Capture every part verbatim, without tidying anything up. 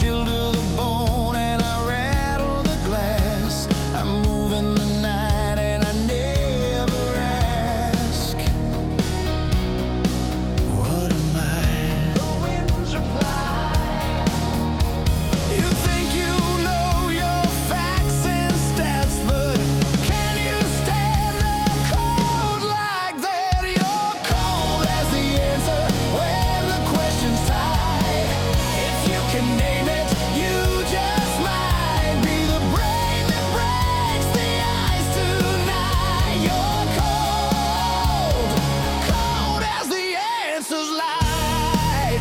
chilled to the bone and I rattle the glass. I'm moving the night and I never ask, what am I? The winds reply. You think you know your facts and stats, but can you stand the cold like that? You're cold as the answer when the question's tied. If you can name it, you just might be the brain that breaks the ice tonight. You're cold, cold as the answer's light.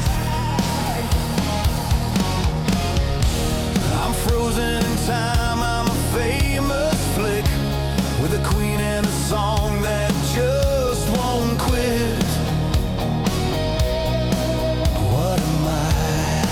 I'm frozen in time, I'm a famous flick with a queen and a song that just won't quit. What am I?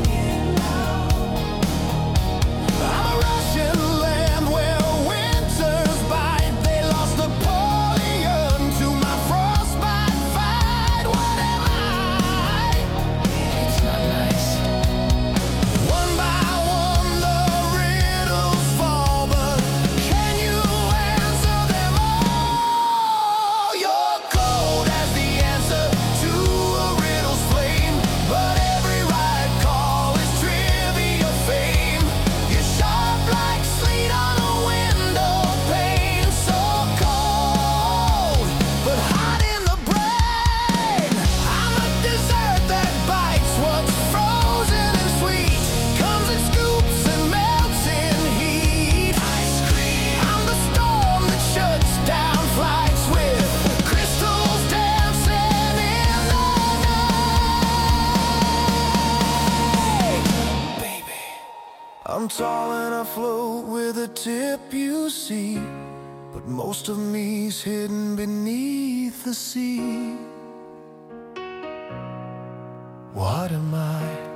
I'm a Russian land where winters bite. They lost Napoleon to my frostbite fight. What am I? It's not nice. One by one the riddles fall, but can you answer them all? You're cold as the answer to a riddle's flame, but every right call is trivia fame. You're sharp like sleet on a window pane, so cold, but hot in the brain. I'm a dessert that bites what's frozen and sweet, comes in scoops and melts in heat. Ice cream. I'm the storm that shuts down flights with crystals dancing in the night. Baby, I'm tall and I float with a tip you see, but most of me's hidden beneath the sea. What am I?